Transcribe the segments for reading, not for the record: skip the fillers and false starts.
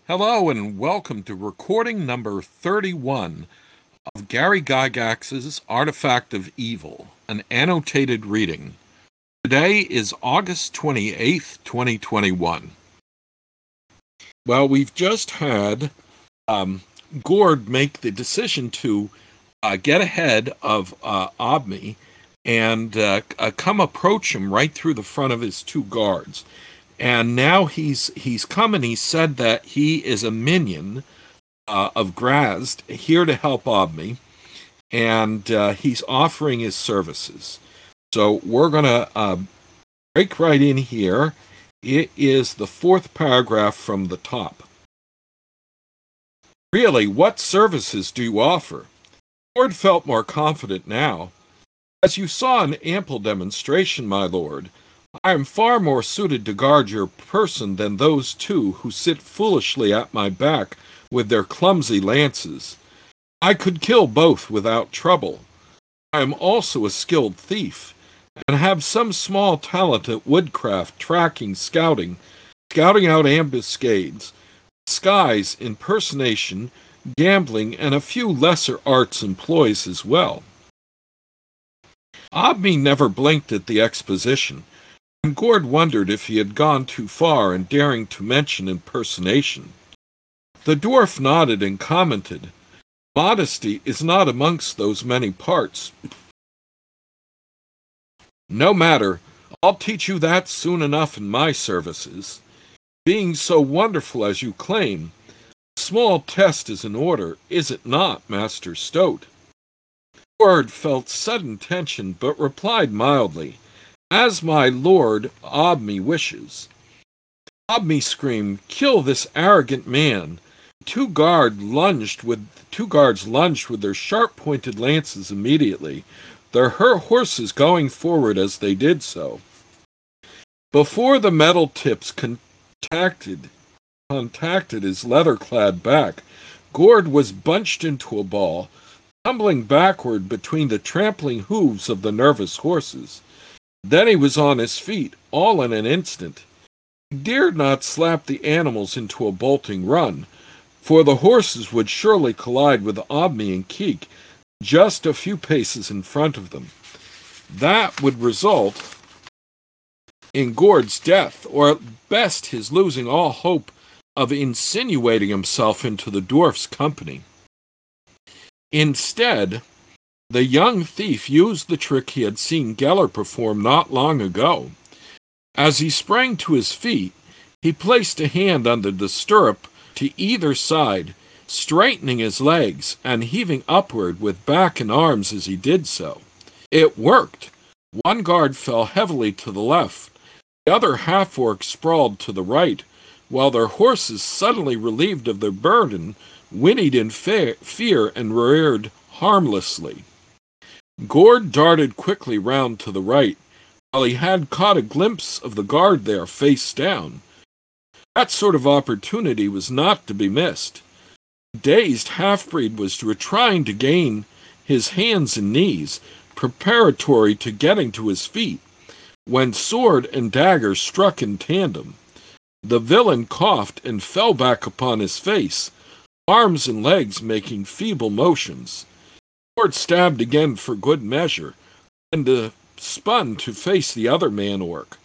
Hello and welcome to recording number 31 of Gary Gygax's Artifact of Evil, an annotated reading. Today is August 28th, 2021. Well, we've just had Gord make the decision to get ahead of Obmi and come approach him right through the front of his two guards. And now he's come and he said that he is a minion of Grazd, here to help Obmi, and he's offering his services. So we're going to break right in here. It is the fourth paragraph from the top. Really, what services do you offer? Gord felt more confident now. As you saw in ample demonstration, my lord, I am far more suited to guard your person than those two who sit foolishly at my back with their clumsy lances. I could kill both without trouble. I am also a skilled thief, and have some small talent at woodcraft, tracking, scouting out ambuscades, disguise, impersonation, gambling, and a few lesser arts and ploys as well. Obmi never blinked at the exposition, and Gord wondered if he had gone too far in daring to mention impersonation. The dwarf nodded and commented, "Modesty is not amongst those many parts." "No matter, I'll teach you that soon enough in my services. Being so wonderful as you claim, a small test is in order, is it not, Master Stoat?" Gord felt sudden tension, but replied mildly, "As my lord Obmi wishes." Obmi screamed, "Kill this arrogant man!" Two guards lunged with their sharp-pointed lances immediately, their horses going forward as they did so. Before the metal tips contacted his leather-clad back, Gord was bunched into a ball, tumbling backward between the trampling hooves of the nervous horses. Then he was on his feet, all in an instant. He dared not slap the animals into a bolting run, for the horses would surely collide with Obmi and Keek just a few paces in front of them. That would result in Gord's death, or at best his losing all hope of insinuating himself into the dwarf's company. Instead, the young thief used the trick he had seen Geller perform not long ago. As he sprang to his feet, he placed a hand under the stirrup to either side, straightening his legs and heaving upward with back and arms as he did so. It worked. One guard fell heavily to the left, the other half-orc sprawled to the right, while their horses, suddenly relieved of their burden, whinnied in fear and reared harmlessly. Gord darted quickly round to the right, while he had caught a glimpse of the guard there face down. That sort of opportunity was not to be missed. The dazed half-breed was trying to gain his hands and knees, preparatory to getting to his feet, when sword and dagger struck in tandem. The villain coughed and fell back upon his face, arms and legs making feeble motions. Gord stabbed again for good measure, and spun to face the other man-orc.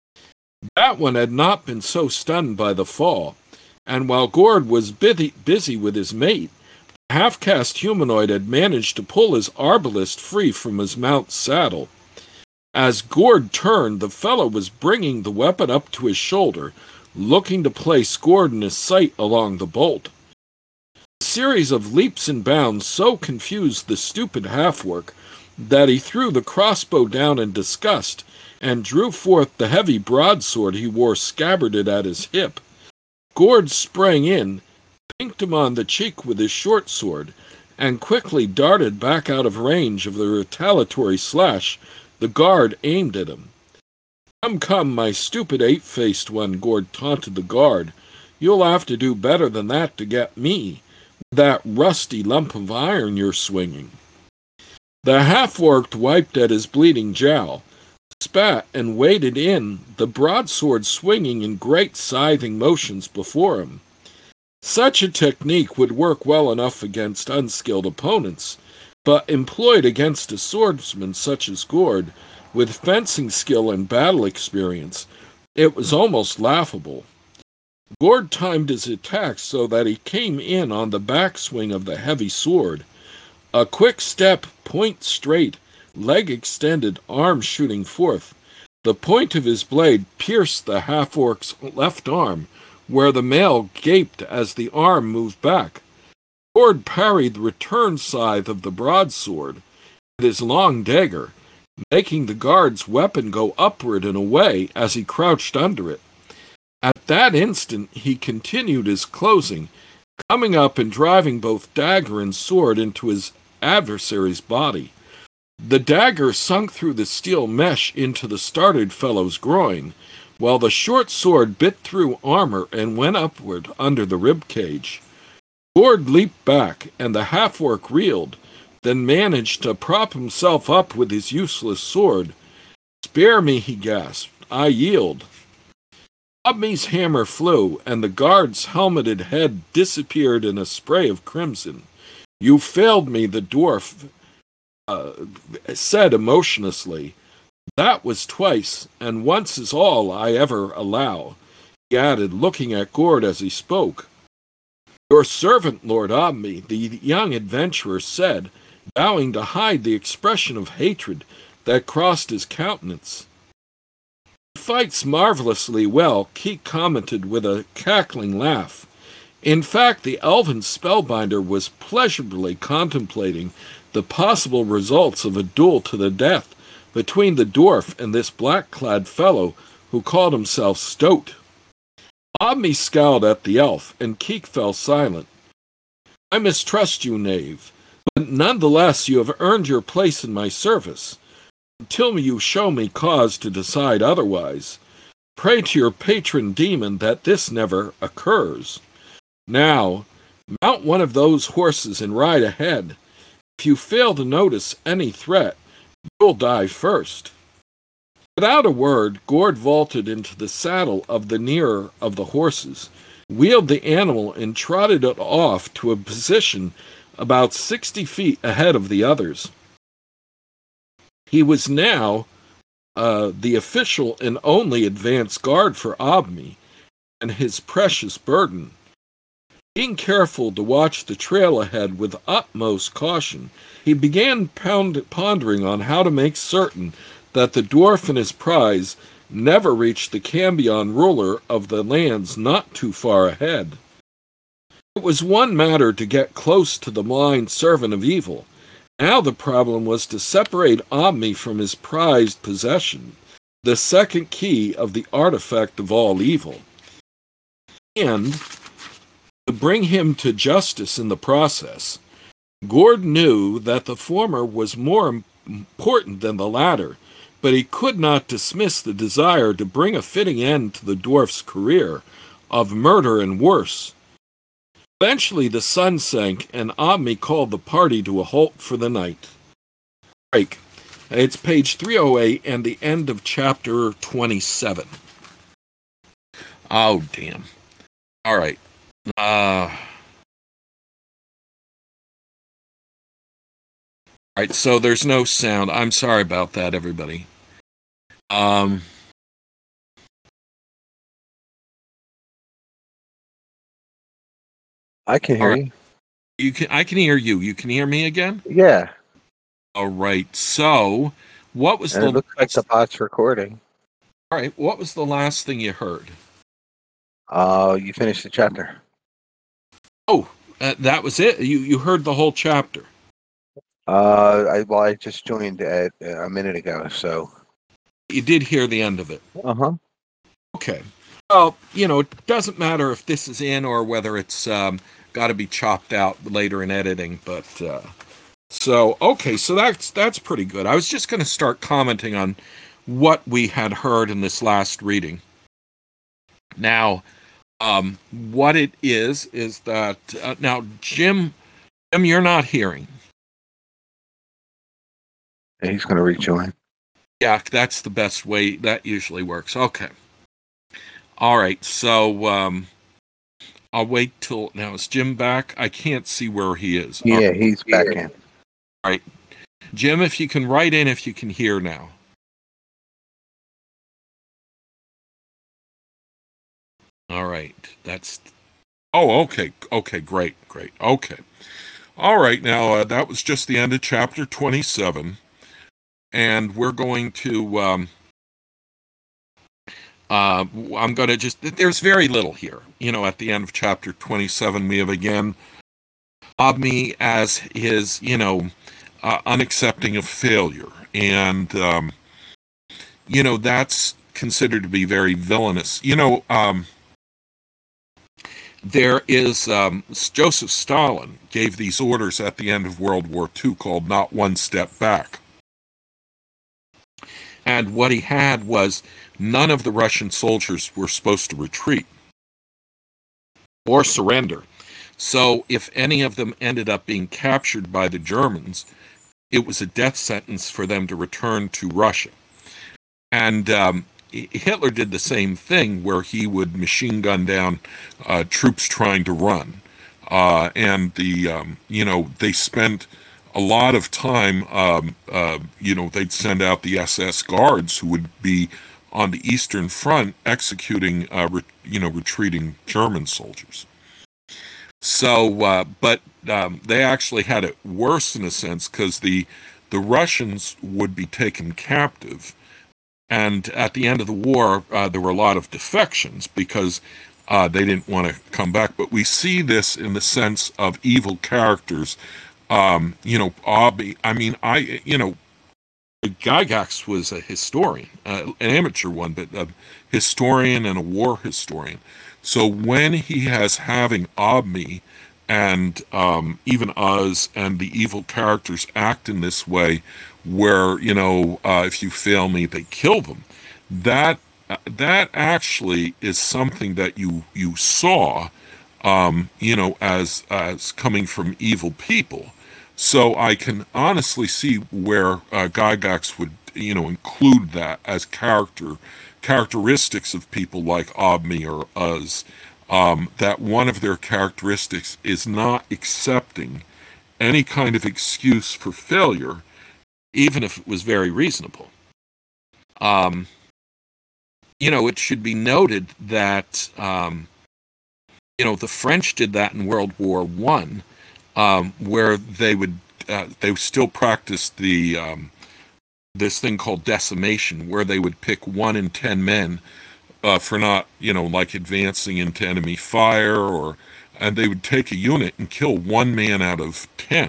That one had not been so stunned by the fall, and while Gord was busy with his mate, the half-caste humanoid had managed to pull his arbalist free from his mount's saddle. As Gord turned, the fellow was bringing the weapon up to his shoulder, looking to place Gord in his sight along the bolt. A series of leaps and bounds so confused the stupid half-orc that he threw the crossbow down in disgust and drew forth the heavy broadsword he wore scabbarded at his hip. Gord sprang in, pinked him on the cheek with his short sword, and quickly darted back out of range of the retaliatory slash the guard aimed at him. Come, my stupid ape-faced one," Gord taunted the guard. "You'll have to do better than that to get me, with that rusty lump of iron you're swinging." The half-orc wiped at his bleeding jowl, spat, and waded in, the broadsword swinging in great scything motions before him. Such a technique would work well enough against unskilled opponents, but employed against a swordsman such as Gord, with fencing skill and battle experience, it was almost laughable. Gord timed his attack so that he came in on the backswing of the heavy sword. A quick step, point straight, leg extended, arm shooting forth. The point of his blade pierced the half-orc's left arm, where the male gaped as the arm moved back. Gord parried the return scythe of the broadsword with his long dagger, making the guard's weapon go upward and away as he crouched under it. At that instant he continued his closing, coming up and driving both dagger and sword into his adversary's body. The dagger sunk through the steel mesh into the startled fellow's groin, while the short sword bit through armor and went upward under the rib cage. Gord leaped back, and the half-orc reeled, then managed to prop himself up with his useless sword. "Spare me," he gasped. "I yield." Obmi's hammer flew, and the guard's helmeted head disappeared in a spray of crimson. "You failed me," the dwarf said emotionlessly. "That was twice, and once is all I ever allow," he added, looking at Gord as he spoke. "Your servant, Lord Obmi," the young adventurer said, bowing to hide the expression of hatred that crossed his countenance. "He fights marvelously well," Keek commented with a cackling laugh. In fact, the elven spellbinder was pleasurably contemplating the possible results of a duel to the death between the dwarf and this black-clad fellow who called himself Stoat. Obmi scowled at the elf, and Keek fell silent. "I mistrust you, knave, but nonetheless you have earned your place in my service, until you show me cause to decide otherwise. Pray to your patron demon that this never occurs. Now, mount one of those horses and ride ahead. If you fail to notice any threat, you'll die first." Without a word, Gord vaulted into the saddle of the nearer of the horses, wheeled the animal, and trotted it off to a position about 60 feet ahead of the others. He was now the official and only advance guard for Obmi and his precious burden. Being careful to watch the trail ahead with utmost caution, he began pondering on how to make certain that the dwarf and his prize never reached the Cambion ruler of the lands not too far ahead. It was one matter to get close to the blind servant of evil. Now the problem was to separate Obmi from his prized possession, the second key of the artifact of all evil, and to bring him to justice in the process. Gord knew that the former was more important than the latter, but he could not dismiss the desire to bring a fitting end to the dwarf's career of murder and worse. Eventually the sun sank, and Obmi called the party to a halt for the night. Break. It's page 308 and the end of chapter 27. Oh, damn. All right. All right, so there's no sound. I'm sorry about that, everybody. I can hear you. I can hear you. You can hear me again? Yeah. All right. So, what was and it looks like the bot's recording. All right. What was the last thing you heard? You finished the chapter. Oh, that was it. You heard the whole chapter. I just joined a minute ago, so you did hear the end of it. Okay. Well, it doesn't matter if this is in or whether it's got to be chopped out later in editing, but so that's pretty good. I was just going to start commenting on what we had heard in this last reading. Now, what it is that now Jim, you're not hearing. Yeah, he's going to rejoin. Yeah, that's the best way. That usually works. Okay. All right. So, I'll wait till now. Is Jim back? I can't see where he is. Yeah, he's back in. All right, Jim, if you can write in, if you can hear now. All right, that's. Oh, okay, great. Okay, all right. Now that was just the end of chapter 27, and we're going to. I'm going to just. There's very little here. At the end of chapter 27, we have again Abmi as his, unaccepting of failure, and that's considered to be very villainous. There is Joseph Stalin gave these orders at the end of World War II called "Not One Step Back," and what he had was none of the Russian soldiers were supposed to retreat or surrender. So if any of them ended up being captured by the Germans, it was a death sentence for them to return to Russia. And Hitler did the same thing, where he would machine gun down troops trying to run. And they spent a lot of time, they'd send out the SS guards who would be on the Eastern Front executing, retreating German soldiers. So, but they actually had it worse in a sense, because the Russians would be taken captive, and at the end of the war, there were a lot of defections because they didn't want to come back. But we see this in the sense of evil characters. Abby. I mean, Gygax was a historian, an amateur one, but a historian and a war historian. So when he has having Abmi and even Uz and the evil characters act in this way, where if you fail me, they kill them. That actually is something that you saw, as coming from evil people. So I can honestly see where Gygax would include that as characteristics of people like Abmi or Uz. That one of their characteristics is not accepting any kind of excuse for failure, even if it was very reasonable. It should be noted that, the French did that in World War One, where they still practiced this thing called decimation, where they would pick 1 in 10 men for not, advancing into enemy fire, and they would take a unit and kill 1 man out of 10,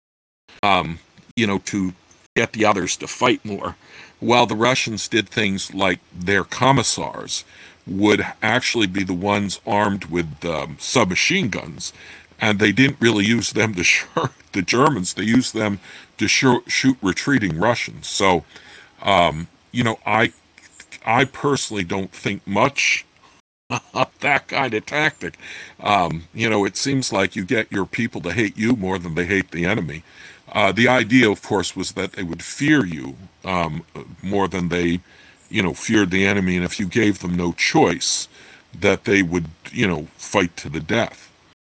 to get the others to fight more. While the Russians did things like their commissars would actually be the ones armed with submachine guns, and they didn't really use them to shoot the Germans. They used them to shoot retreating Russians. So, I personally don't think much of that kind of tactic. It seems like you get your people to hate you more than they hate the enemy. The idea, of course, was that they would fear you more than they, feared the enemy, and if you gave them no choice, that they would, fight to the death.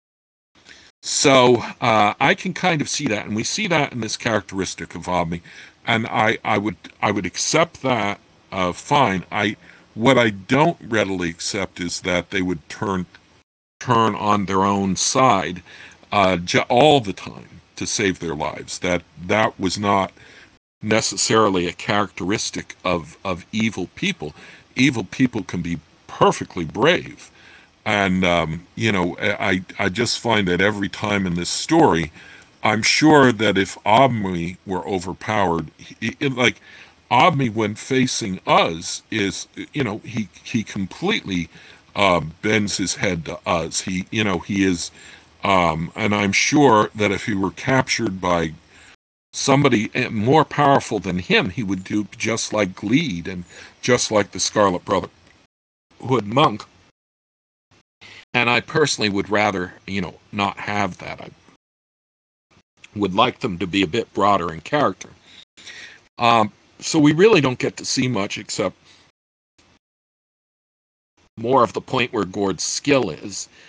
So I can kind of see that, and we see that in this characteristic of Abmi, and I would accept that fine. What I don't readily accept is that they would turn on their own side all the time to save their lives. That was not necessarily a characteristic of evil people. Evil people can be perfectly brave. And, I just find that every time in this story, I'm sure that if Abmi were overpowered, Abmi, when facing Uz, is, he completely bends his head to Uz. He is, and I'm sure that if he were captured by somebody more powerful than him, he would do just like Gleed and just like the Scarlet Brotherhood monk. And I personally would rather, not have that. I would like them to be a bit broader in character. So we really don't get to see much except more of the point where Gord's skill is.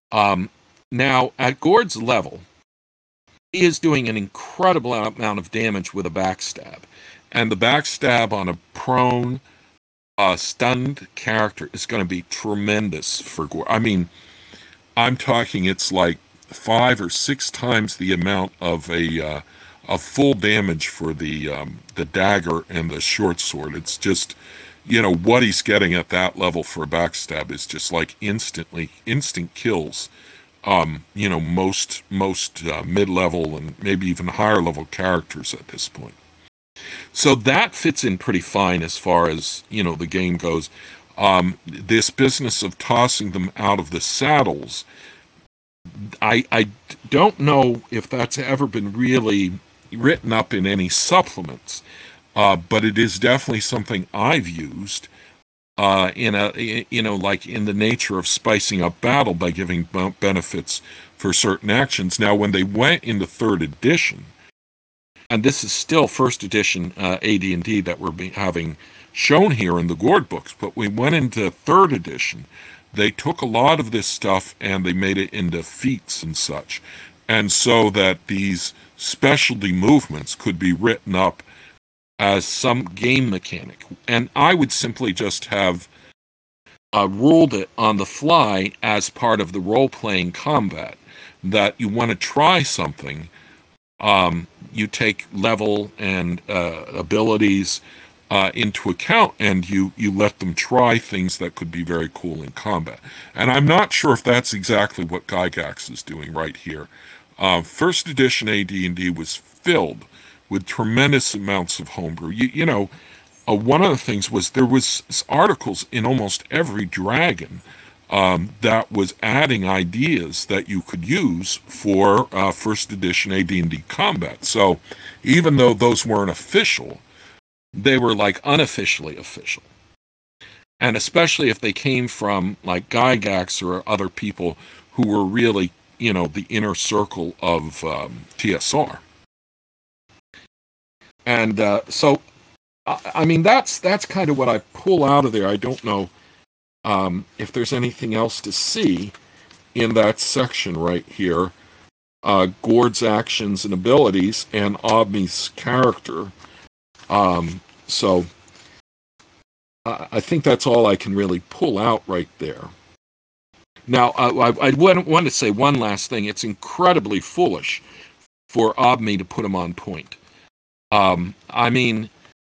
Now, at Gord's level, he is doing an incredible amount of damage with a backstab. And the backstab on a prone, stunned character is going to be tremendous for Gord. I mean, I'm talking it's like 5 or 6 times the amount of a full damage for the dagger and the short sword. It's just, what he's getting at that level for a backstab is just like instant kills. Most mid-level and maybe even higher level characters at this point. So that fits in pretty fine as far as, the game goes. This business of tossing them out of the saddles, I don't know if that's ever been really written up in any supplements, but it is definitely something I've used like in the nature of spicing up battle by giving benefits for certain actions. Now, when they went into 3rd edition, and this is still 1st edition AD&D that we're having shown here in the Gord books, but we went into 3rd edition, they took a lot of this stuff and they made it into feats and such. And so that these specialty movements could be written up as some game mechanic. And I would simply just have ruled it on the fly as part of the role-playing combat, that you want to try something, you take level and abilities into account, and you let them try things that could be very cool in combat. And I'm not sure if that's exactly what Gygax is doing right here. 1st edition AD&D was filled with tremendous amounts of homebrew. One of the things was there was articles in almost every dragon that was adding ideas that you could use for 1st edition AD&D combat. So even though those weren't official, they were like unofficially official. And especially if they came from like Gygax or other people who were really, the inner circle of TSR. And so, I mean, that's kind of what I pull out of there. I don't know if there's anything else to see in that section right here. Gord's actions and abilities and Obmi's character. So I think that's all I can really pull out right there. Now, I want to say one last thing. It's incredibly foolish for Obmi to put him on point. I mean,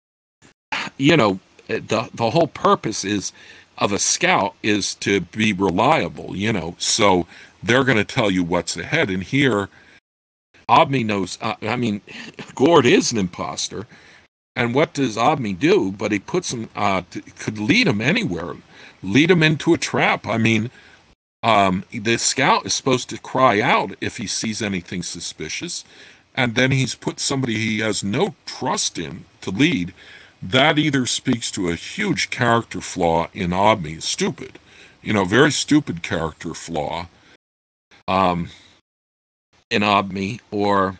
the whole purpose of a scout is to be reliable, so they're going to tell you what's ahead. And here, Obmi knows, Gord is an imposter. And what does Obmi do? But he puts him, could lead him anywhere, lead him into a trap. I mean, the scout is supposed to cry out if he sees anything suspicious. And then he's put somebody he has no trust in to lead. That either speaks to a huge character flaw in Obmi, stupid, very stupid character flaw in Obmi, or,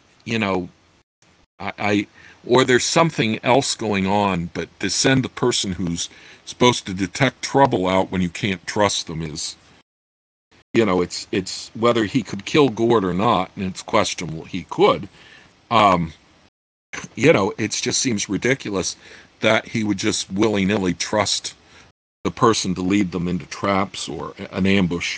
or there's something else going on, but to send the person who's supposed to detect trouble out when you can't trust them is, it's whether he could kill Gord or not, and it's questionable he could. It just seems ridiculous that he would just willy-nilly trust the person to lead them into traps or an ambush.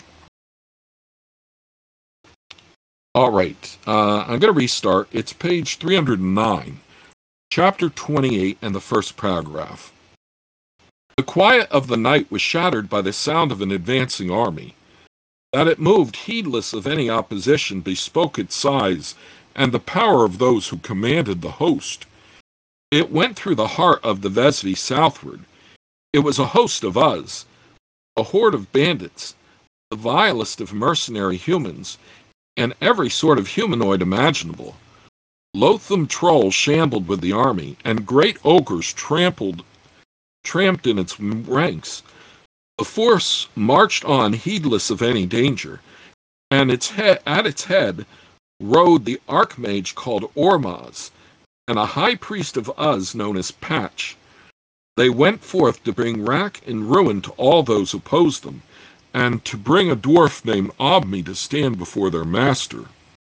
All right, I'm going to restart. It's page 309, chapter 28, and the first paragraph. The quiet of the night was shattered by the sound of an advancing army. That it moved heedless of any opposition bespoke its size and the power of those who commanded the host. It went through the heart of the Vesvi southward. It was a host of Uz, a horde of bandits, the vilest of mercenary humans, and every sort of humanoid imaginable. Loathsome trolls shambled with the army, and great ogres tramped in its ranks. The force marched on heedless of any danger, and at its head rode the archmage called Ormaz, and a high priest of Uz known as Patch. They went forth to bring wrack and ruin to all those who opposed them, and to bring a dwarf named Obmi to stand before their master.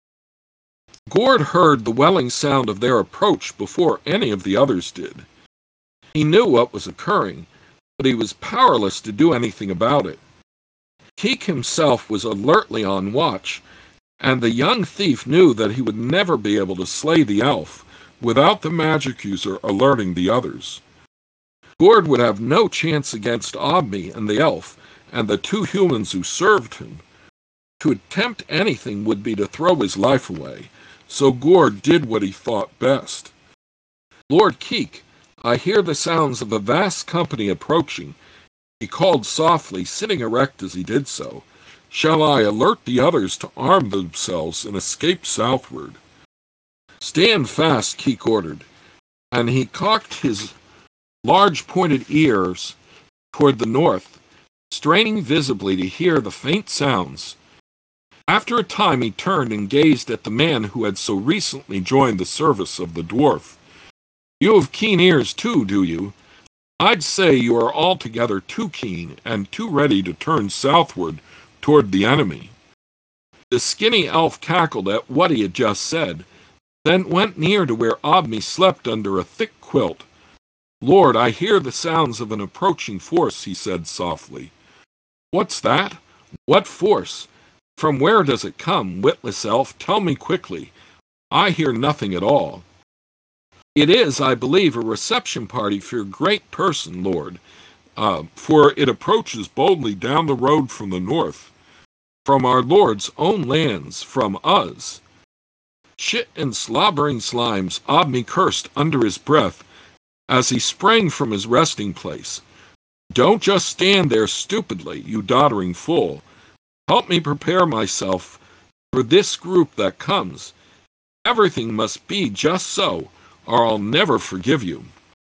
Gord heard the welling sound of their approach before any of the others did. He knew what was occurring, but he was powerless to do anything about it. Keek himself was alertly on watch, and the young thief knew that he would never be able to slay the elf without the magic user alerting the others. Gord would have no chance against Obmi and the elf and the two humans who served him. To attempt anything would be to throw his life away, so Gord did what he thought best. "Lord Keek, I hear the sounds of a vast company approaching," he called softly, sitting erect as he did so. "Shall I alert the others to arm themselves and escape southward?" "Stand fast," Keek ordered, and he cocked his large pointed ears toward the north, straining visibly to hear the faint sounds. After a time he turned and gazed at the man who had so recently joined the service of the dwarf. "You have keen ears too, do you? I'd say you are altogether too keen and too ready to turn southward toward the enemy." The skinny elf cackled at what he had just said, then went near to where Obmi slept under a thick quilt. "Lord, I hear the sounds of an approaching force," he said softly. "What's that? What force? From where does it come, witless elf? Tell me quickly. I hear nothing at all." "It is, I believe, a reception party for your great person, Lord, for it approaches boldly down the road from the north, from our Lord's own lands, from us." "Shit and slobbering slimes," Obmi cursed under his breath as he sprang from his resting place. "Don't just stand there stupidly, you doddering fool. Help me prepare myself for this group that comes. Everything must be just so, or I'll never forgive you."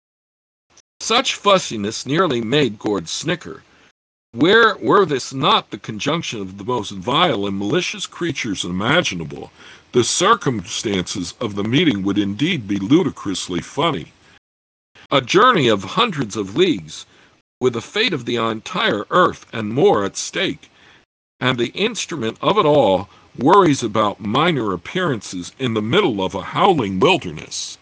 Such fussiness nearly made Gord snicker. Were this not the conjunction of the most vile and malicious creatures imaginable, the circumstances of the meeting would indeed be ludicrously funny. A journey of hundreds of leagues, with the fate of the entire earth and more at stake, and the instrument of it all worries about minor appearances in the middle of a howling wilderness.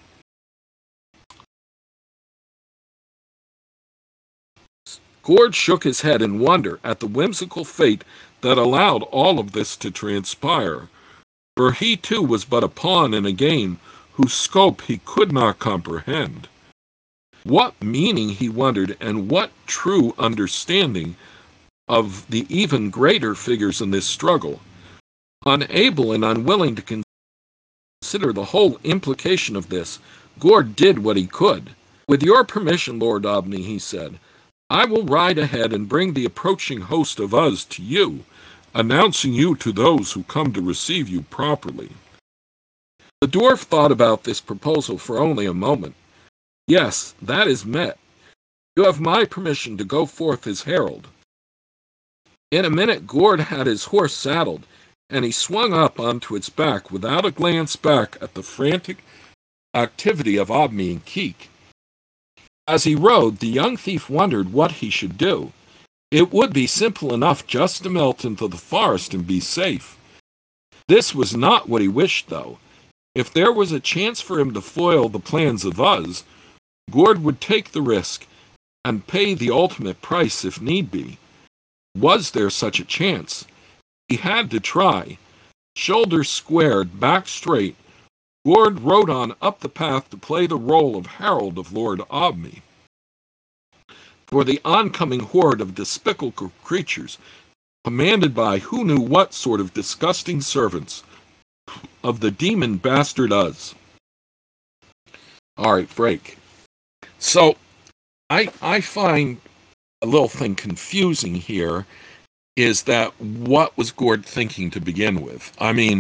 Gord shook his head in wonder at the whimsical fate that allowed all of this to transpire, for he too was but a pawn in a game whose scope he could not comprehend. What meaning, he wondered, and what true understanding of the even greater figures in this struggle? Unable and unwilling to consider the whole implication of this, Gord did what he could. "With your permission, Lord Obni," he said, "I will ride ahead and bring the approaching host of us to you, announcing you to those who come to receive you properly." The dwarf thought about this proposal for only a moment. "Yes, that is met. You have my permission to go forth as herald." In a minute Gord had his horse saddled, and he swung up onto its back without a glance back at the frantic activity of Obmi and Keek. As he rode, the young thief wondered what he should do. It would be simple enough just to melt into the forest and be safe. This was not what he wished, though. If there was a chance for him to foil the plans of Uz, Gord would take the risk and pay the ultimate price if need be. Was there such a chance? He had to try. Shoulders squared, back straight, Gord rode on up the path to play the role of herald of Lord Obmi. For the oncoming horde of despicable creatures, commanded by who knew what sort of disgusting servants of the demon bastard Uz. All right, break. So, I find a little thing confusing here is that what was Gord thinking to begin with? I mean,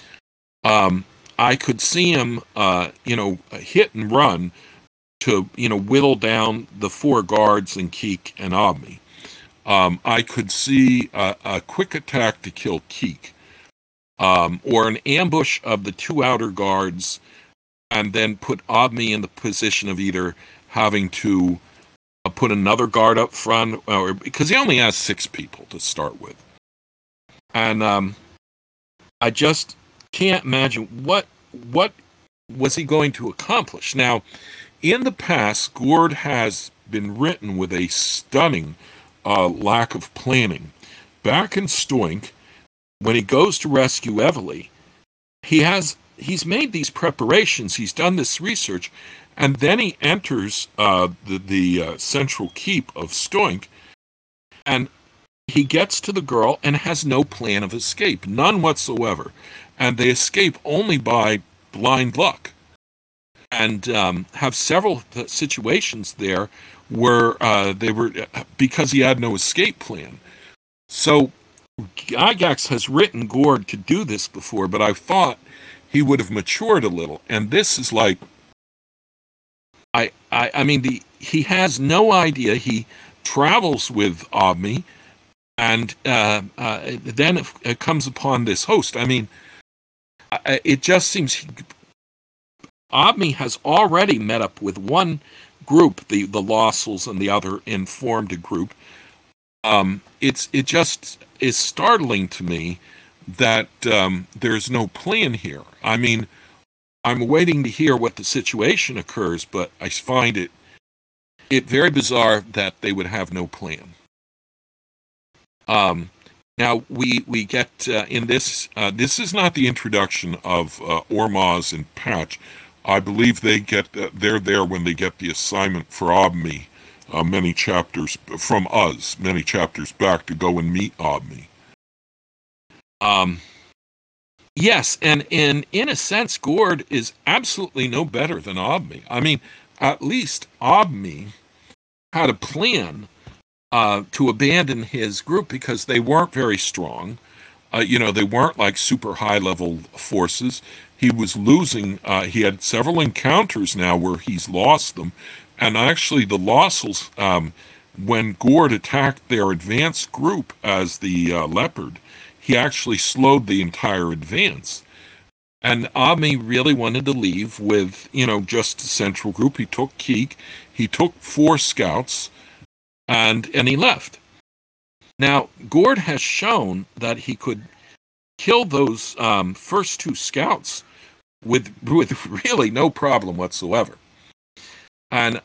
I could see him, hit and run to, whittle down the four guards and Keek and Obmi. I could see a quick attack to kill Keek, or an ambush of the two outer guards, and then put Obmi in the position of either having to put another guard up front, or because he only has 6 people to start with. And I just can't imagine what was he going to accomplish. Now, in the past, Gord has been written with a stunning lack of planning. Back in Stoink, when he goes to rescue Evely, he's made these preparations, he's done this research, and then he enters the central keep of Stoink, and he gets to the girl and has no plan of escape, none whatsoever. And they escape only by blind luck. And have several situations there where they were, because he had no escape plan. So Gygax has written Gord to do this before, but I thought he would have matured a little. And this is like, I mean, he has no idea. He travels with Obmi, and then it comes upon this host. I mean, it just seems Obmi has already met up with one group, the Lossels, and the other informed a group. It just is startling to me that there's no plan here. I mean, I'm waiting to hear what the situation occurs, but I find it very bizarre that they would have no plan. Now we get in this. This is not the introduction of Ormaz and Patch. I believe they're there when they get the assignment for Obmi, many chapters from us, many chapters back, to go and meet Obmi. Yes, and in a sense, Gord is absolutely no better than Obmi. I mean, at least Obmi had a plan to abandon his group because they weren't very strong. They weren't like super high-level forces. He was losing. He had several encounters now where he's lost them. And actually, the Lossels, when Gord attacked their advanced group as the Leopard, he actually slowed the entire advance. And Obmi really wanted to leave with, just a central group. He took Keek. He took 4 scouts, and he left. Now, Gord has shown that he could kill those first 2 scouts with really no problem whatsoever. And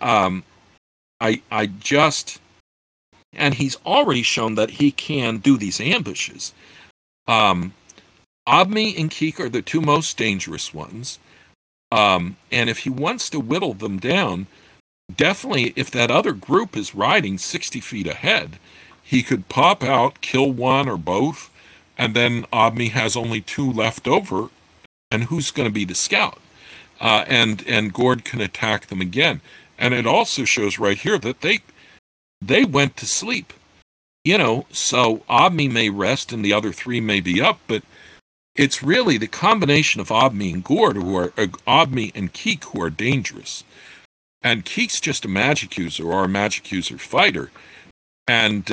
and he's already shown that he can do these ambushes. Obmi and Keek are the 2 most dangerous ones. And if he wants to whittle them down, definitely if that other group is riding 60 feet ahead, he could pop out, kill one or both, and then Obmi has only 2 left over, and who's going to be the scout? And Gord can attack them again. And it also shows right here that they went to sleep. So Obmi may rest and the other 3 may be up, but it's really the combination of Obmi and Gord Obmi and Keek who are dangerous. And Keek's just a magic user or a magic user fighter. And,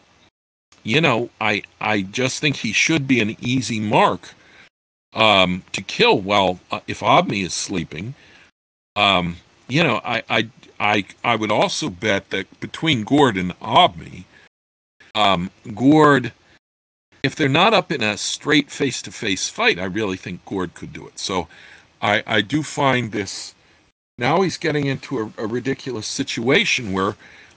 I just think he should be an easy mark to kill while if Obmi is sleeping. I would also bet that between Gord and Obmi, Gord, if they're not up in a straight face-to-face fight, I really think Gord could do it. So I do find this, now he's getting into a ridiculous situation where,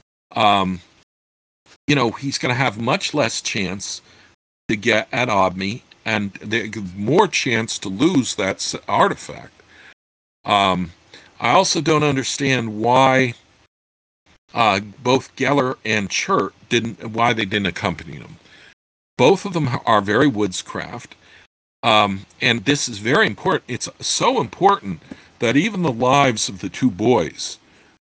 he's going to have much less chance to get at Obmi, and more chance to lose that artifact. I also don't understand why both Geller and Chert why they didn't accompany him. Both of them are very woodscraft, and this is very important. It's so important that even the lives of the 2 boys,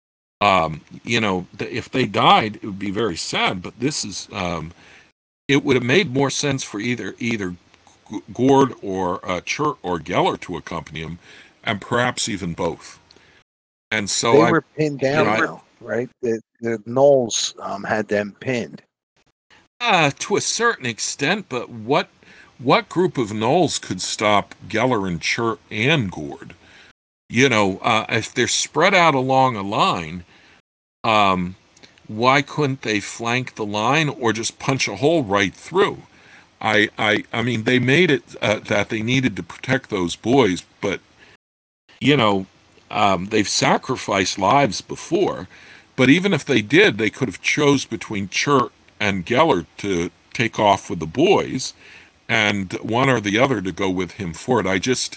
if they died, it would be very sad. But this is, it would have made more sense for either Gord or Chert or Geller to accompany him, and perhaps even both. And so they were pinned down, right? The Knolls had them pinned. To a certain extent, but what group of Knolls could stop Geller and Chert and Gord? If they're spread out along a line, why couldn't they flank the line or just punch a hole right through? I mean, they made it that they needed to protect those boys, but you know, they've sacrificed lives before. But even if they did, they could have chose between Chert and Geller to take off with the boys, and one or the other to go with him forward.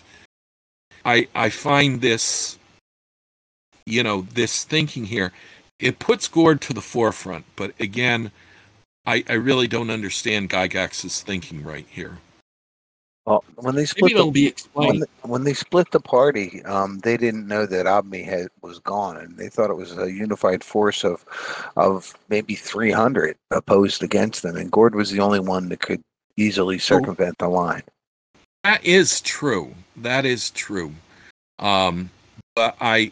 I find this, this thinking here, it puts Gord to the forefront. But again, I really don't understand Gygax's thinking right here. Well, when they split, Maybe it'll be explained. When they split the party, they didn't know that Abmi was gone, and they thought it was a unified force of maybe 300 opposed against them, and Gord was the only one that could easily circumvent the line. That is true. That is true. But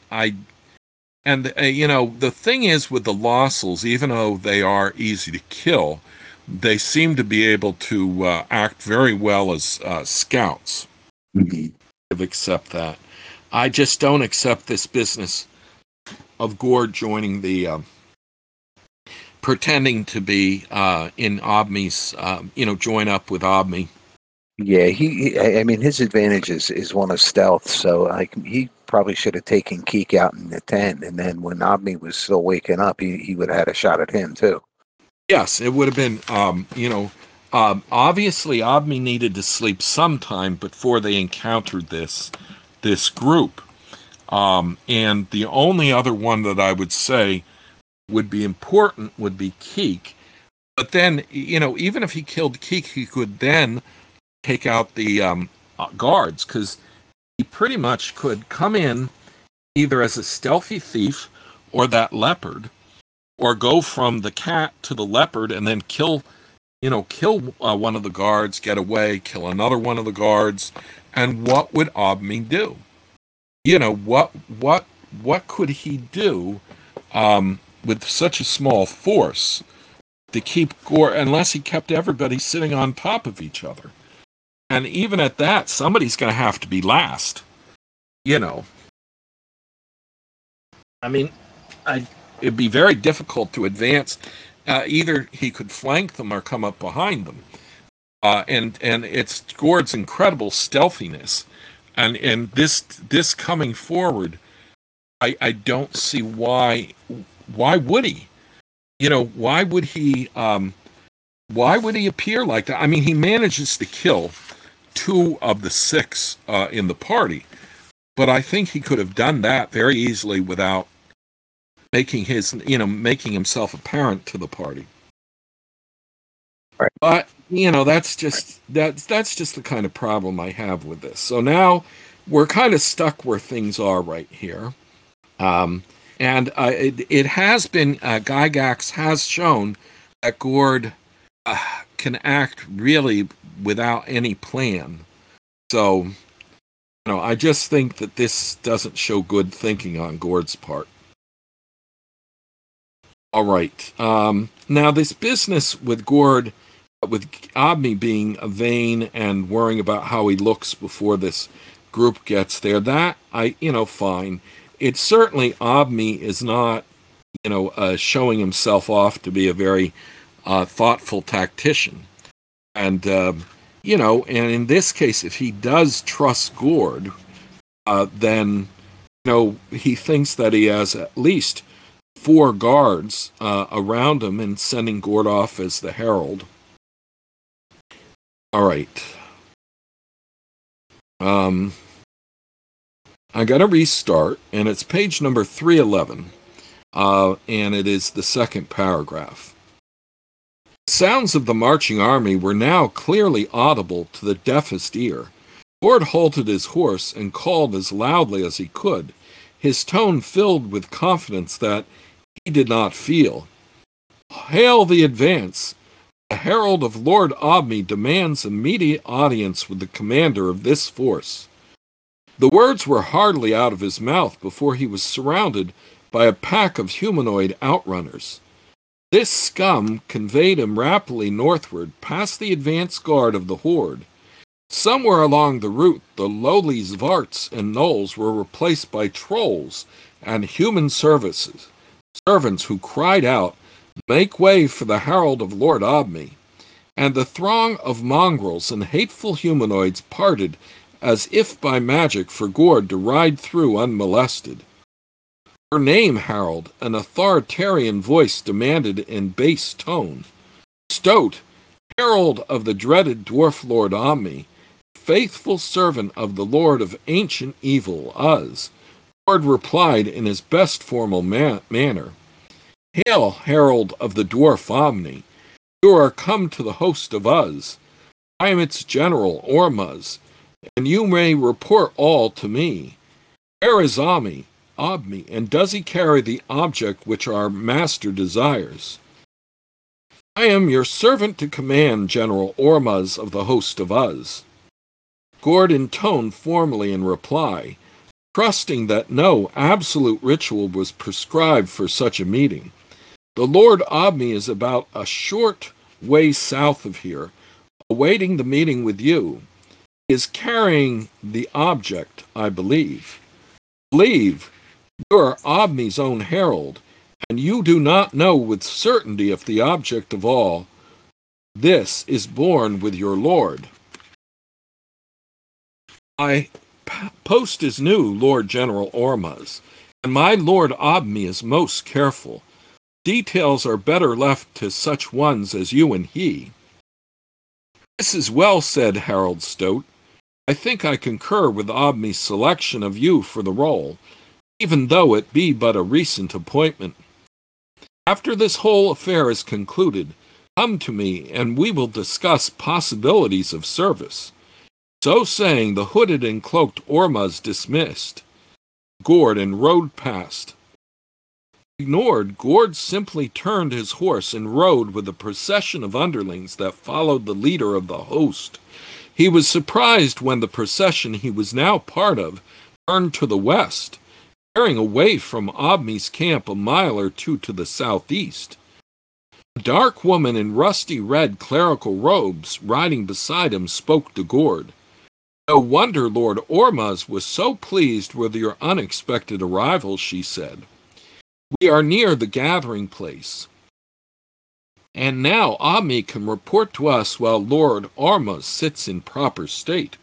the thing is with the Lossels, even though they are easy to kill, they seem to be able to act very well as scouts. Mm-hmm. Accept that. I just don't accept this business of Gord joining the pretending to be in Obmi's, join up with Obmi. Yeah, I mean, his advantage is one of stealth, so he probably should have taken Keek out in the tent, and then when Obmi was still waking up, he would have had a shot at him too. Yes, it would have been, obviously Obmi needed to sleep sometime before they encountered this group. And the only other one that I would say would be important would be Keek. But then, even if he killed Keek, he could then take out the guards, because he pretty much could come in either as a stealthy thief or that leopard, or go from the cat to the leopard and then kill one of the guards, get away, kill another one of the guards. And what would Obmi do? What could he do with such a small force to keep Gord, unless he kept everybody sitting on top of each other? And even at that, somebody's going to have to be last. I mean, it'd be very difficult to advance. Either he could flank them or come up behind them. And it's Gord's incredible stealthiness. And this coming forward, I don't see why would he? Why would he appear like that? I mean, he manages to kill 2 of the 6 in the party, but I think he could have done that very easily without making himself apparent to the party. Right. But that's just the kind of problem I have with this. So now we're kind of stuck where things are right here, and it has been Gygax has shown that Gord can act really without any plan. So, I just think that this doesn't show good thinking on Gord's part. All right. Now, this business with Gord, with Obmi being vain and worrying about how he looks before this group gets there, that, fine. It's certainly Obmi is not, showing himself off to be a very thoughtful tactician. And, and in this case, if he does trust Gord, then, he thinks that he has at least 4 guards around him and sending Gord off as the herald. All right. I got to restart, and it's page number 311, and it is the second paragraph. Sounds of the marching army were now clearly audible to the deafest ear. Gord halted his horse and called as loudly as he could, his tone filled with confidence that he did not feel. "Hail the advance! The herald of Lord Obmi demands immediate audience with the commander of this force." The words were hardly out of his mouth before he was surrounded by a pack of humanoid outrunners. This scum conveyed him rapidly northward, past the advance guard of the horde. Somewhere along the route, the lowly Zvarts and gnolls were replaced by trolls and human servants who cried out Make way for the herald of Lord Obme. And the throng of mongrels and hateful humanoids parted as if by magic for Gord to ride through unmolested. Her name, Harold, an authoritarian voice demanded in bass tone. Stoat, herald of the dreaded dwarf Lord Omni, faithful servant of the Lord of ancient evil, Uz. Gord replied in his best formal manner. Hail, herald of the dwarf Omni. You are come to the host of Uz. I am its general, Ormuz, and you may report all to me. Where is Obme, and does he carry the object which our master desires? I am your servant to command, General Ormuz of the host of Uz. Gord intoned formally in reply, trusting that no absolute ritual was prescribed for such a meeting. The Lord Obme is about a short way south of here, awaiting the meeting with you. He is carrying the object, I believe. Believe, you are Obme's own herald, and you do not know with certainty if the object of all this is born with your lord. My post is new, Lord General Ormuz, and my Lord Obme is most careful. Details are better left to such ones as you and he. This is well said, Harold Stoat. I think I concur with Obme's selection of you for the role, even though it be but a recent appointment. After this whole affair is concluded, come to me, and we will discuss possibilities of service. So saying, the hooded and cloaked Ormuz dismissed Gord and rode past. Ignored, Gord simply turned his horse and rode with a procession of underlings that followed the leader of the host. He was surprised when the procession he was now part of turned to the west, bearing away from Obme's camp a mile or two to the southeast. A dark woman in rusty red clerical robes riding beside him spoke to Gord. No wonder Lord Ormuz was so pleased with your unexpected arrival, she said. We are near the gathering place, and now Obme can report to us while Lord Ormuz sits in proper state.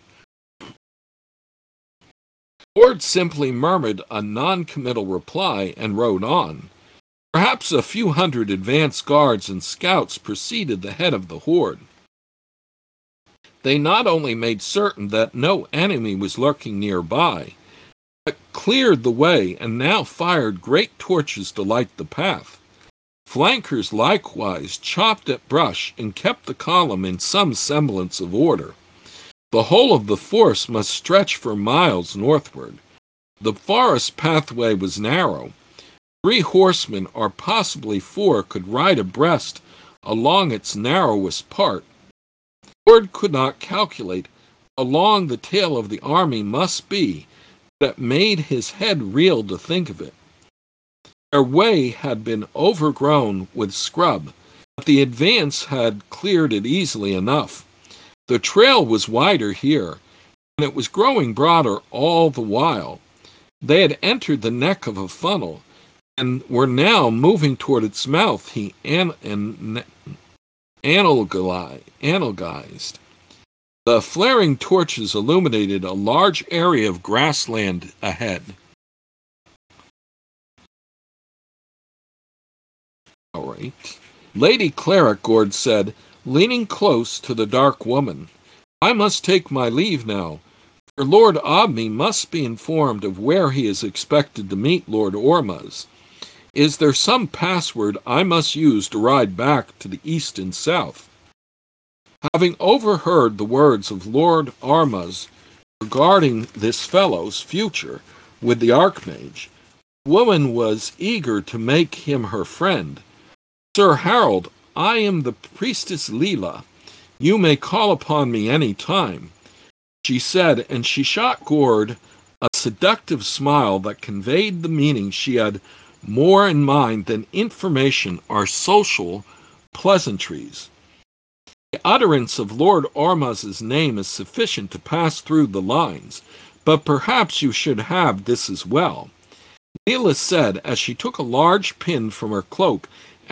Gord simply murmured a non-committal reply and rode on. Perhaps a few hundred advance guards and scouts preceded the head of the horde. They not only made certain that no enemy was lurking nearby, but cleared the way and now fired great torches to light the path. Flankers likewise chopped at brush and kept the column in some semblance of order. The whole of the force must stretch for miles northward. The forest pathway was narrow. 3 horsemen, or possibly 4, could ride abreast along its narrowest part. Gord could not calculate how long the tail of the army must be, but it made his head reel to think of it. Their way had been overgrown with scrub, but the advance had cleared it easily enough. The trail was wider here, and it was growing broader all the while. They had entered the neck of a funnel, and were now moving toward its mouth, he analogized. The flaring torches illuminated a large area of grassland ahead. All right. Lady Cleric, Gord said, leaning close to the dark woman. I must take my leave now, for Lord Obme must be informed of where he is expected to meet Lord Ormuz. Is there some password I must use to ride back to the east and south? Having overheard the words of Lord Ormuz regarding this fellow's future with the Archmage, the woman was eager to make him her friend. Sir Harold, I am the priestess Leela. You may call upon me any time, she said, and she shot Gord a seductive smile that conveyed the meaning she had more in mind than information or social pleasantries. The utterance of Lord Ormuz's name is sufficient to pass through the lines, but perhaps you should have this as well. Leela said as she took a large pin from her cloak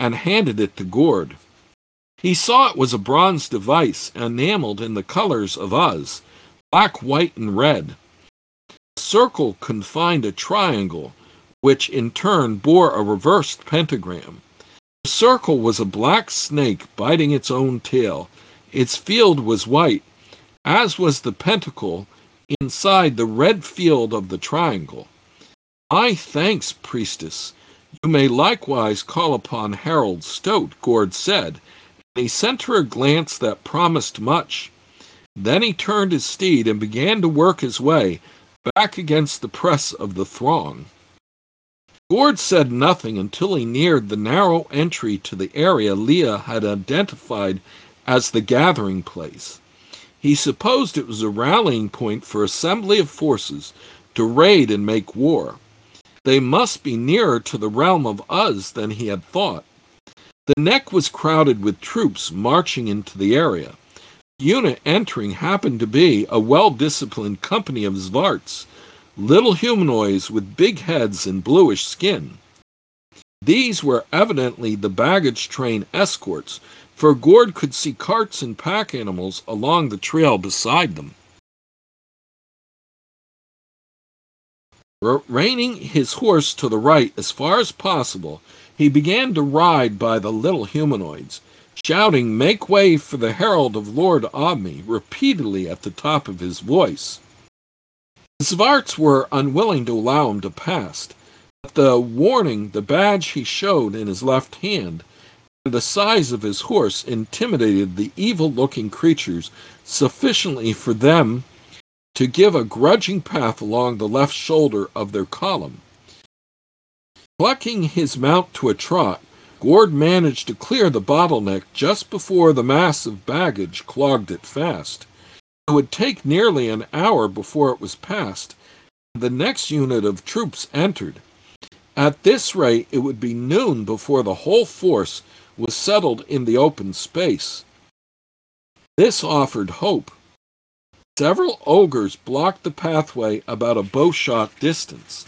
and handed it to Gord. He saw it was a bronze device enameled in the colors of Uz, black, white, and red. A circle confined a triangle, which in turn bore a reversed pentagram. The circle was a black snake biting its own tail. Its field was white, as was the pentacle inside the red field of the triangle. My thanks, priestess. You may likewise call upon Harold Stoat, Gord said, and he sent her a glance that promised much. Then he turned his steed and began to work his way back against the press of the throng. Gord said nothing until he neared the narrow entry to the area Leah had identified as the gathering place. He supposed it was a rallying point for assembly of forces to raid and make war. They must be nearer to the realm of Uz than he had thought. The neck was crowded with troops marching into the area. The unit entering happened to be a well-disciplined company of Zvarts, little humanoids with big heads and bluish skin. These were evidently the baggage train escorts, for Gord could see carts and pack animals along the trail beside them. Reining his horse to the right as far as possible, he began to ride by the little humanoids, shouting, "Make way for the herald of Lord Obmi," repeatedly at the top of his voice. The Zvarts were unwilling to allow him to pass, but the warning, the badge he showed in his left hand, and the size of his horse intimidated the evil-looking creatures sufficiently for them to give a grudging path along the left shoulder of their column. Plucking his mount to a trot, Gord managed to clear the bottleneck just before the mass of baggage clogged it fast. It would take nearly an hour before it was passed, and the next unit of troops entered. At this rate, it would be noon before the whole force was settled in the open space. This offered hope. Several ogres blocked the pathway about a bowshot distance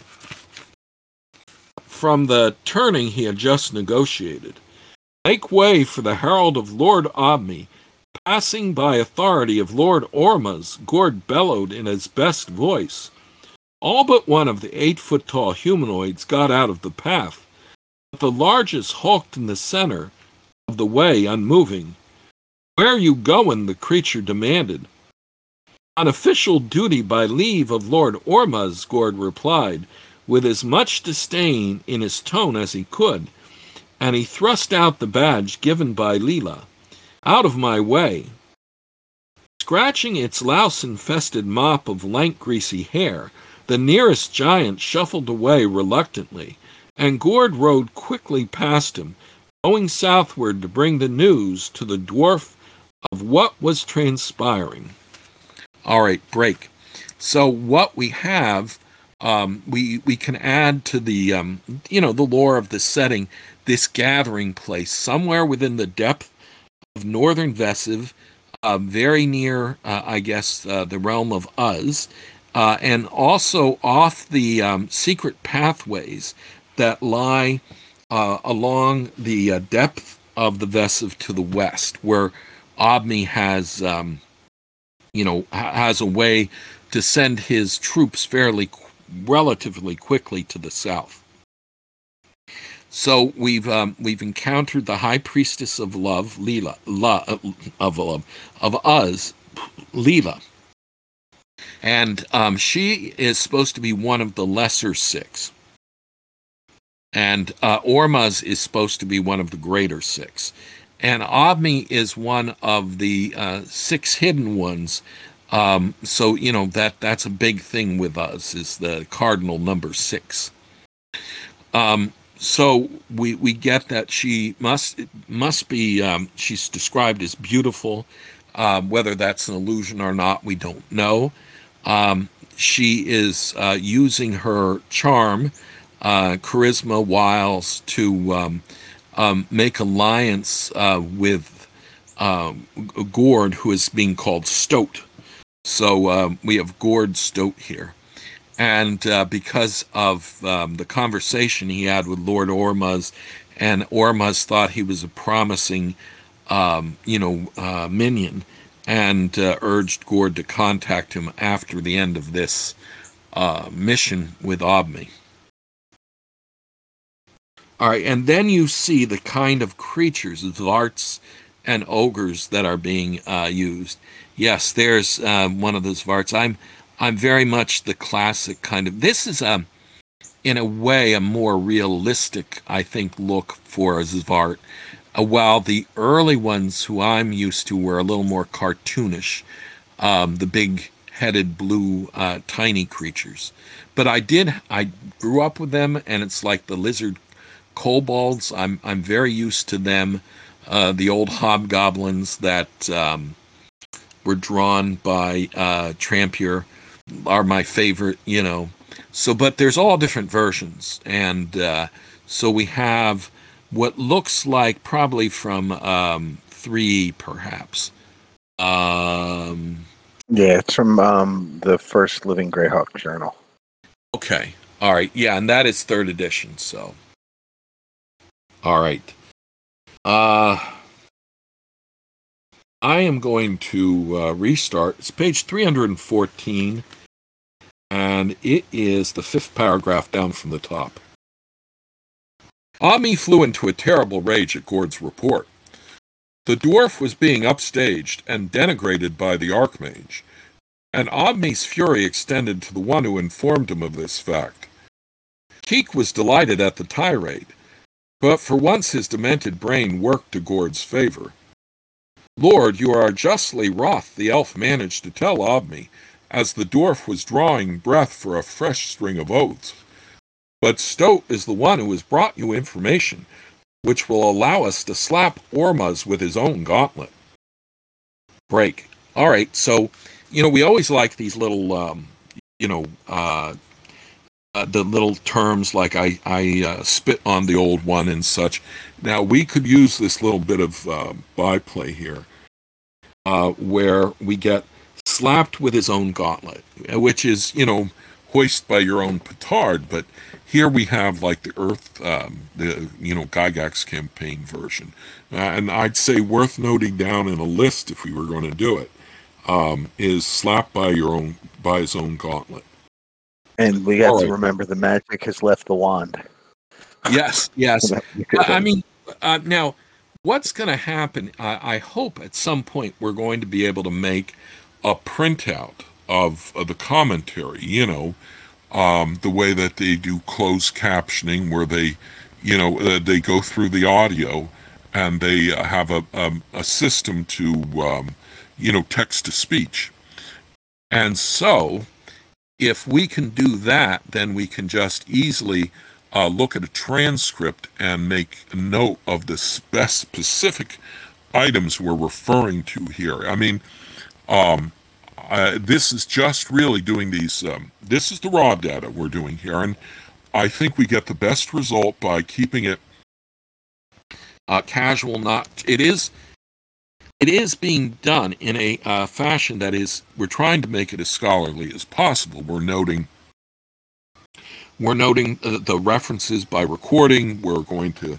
from the turning he had just negotiated. "Make way for the herald of Lord Obmi, passing by authority of Lord Ormuz," Gord bellowed in his best voice. All but one of the 8-foot-tall humanoids got out of the path, but the largest hulked in the center of the way, unmoving. "Where you goin'?" the creature demanded. "On official duty by leave of Lord Ormuz," Gord replied, with as much disdain in his tone as he could, and he thrust out the badge given by Leela. "Out of my way." Scratching its louse-infested mop of lank, greasy hair, the nearest giant shuffled away reluctantly, and Gord rode quickly past him, going southward to bring the news to the dwarf of what was transpiring. All right, break. So what we have, we can add to the the lore of the setting, this gathering place somewhere within the depth of northern Vesiv, very near, the realm of Uz, and also off the secret pathways that lie along the depth of the Vesiv to the west, where Obmi has a way to send his troops relatively quickly to the south. So we've encountered the High Priestess of Love, of Uz, Leela, and she is supposed to be one of the lesser six, and Ormuz is supposed to be one of the greater six, and Obmi is one of the 6 hidden ones. So that's a big thing with us, is the cardinal number 6. So we get that she must be, she's described as beautiful. Whether that's an illusion or not, we don't know. She is using her charm, charisma, wiles to make alliance with Gord, who is being called Stoat. So we have Gord Stoat here. And because of the conversation he had with Lord Ormuz and Ormuz thought he was a promising, minion, and urged Gord to contact him after the end of this mission with Obmi. All right, and then you see the kind of creatures, Varts and ogres, that are being used. Yes, there's one of those Varts. I'm very much the classic kind of. This is in a way, a more realistic, I think, look for a Zvart. While the early ones who I'm used to were a little more cartoonish, the big-headed blue tiny creatures. But I grew up with them, and it's like the lizard kobolds. I'm very used to them. The old hobgoblins that were drawn by Trampier are my favorite, So, but there's all different versions, and so we have what looks like probably from 3, perhaps. Yeah, it's from the first Living Greyhawk journal. Okay, all right, yeah, and that is 3rd edition. So, all right. I am going to restart. It's page 314, and it is the 5th paragraph down from the top. Obmi flew into a terrible rage at Gord's report. The dwarf was being upstaged and denigrated by the Archmage, and Obmi's fury extended to the one who informed him of this fact. Keek was delighted at the tirade, but for once his demented brain worked to Gord's favor. Lord, you are justly wroth, the elf managed to tell Obmi, as the dwarf was drawing breath for a fresh string of oaths. But Stoat is the one who has brought you information, which will allow us to slap Ormuz with his own gauntlet. Break. All right, so, we always like these little, the little terms like I spit on the old one and such. Now, we could use this little bit of byplay here, where we get slapped with his own gauntlet, which is, hoist by your own petard, but here we have like the Earth, Gygax campaign version. And I'd say worth noting down in a list if we were going to do it, is slapped by his own gauntlet. And we have to remember the magic has left the wand. Yes. Now, what's going to happen, I hope at some point we're going to be able to make a printout of the commentary, the way that they do closed captioning, where they, they go through the audio and they have a system to, text to speech. And so, if we can do that, then we can just easily look at a transcript and make a note of the specific items we're referring to here. I mean, this is just really doing these, this is the raw data we're doing here, and I think we get the best result by keeping it casual. It is being done in a fashion that is, we're trying to make it as scholarly as possible. We're noting the references by recording. We're going to,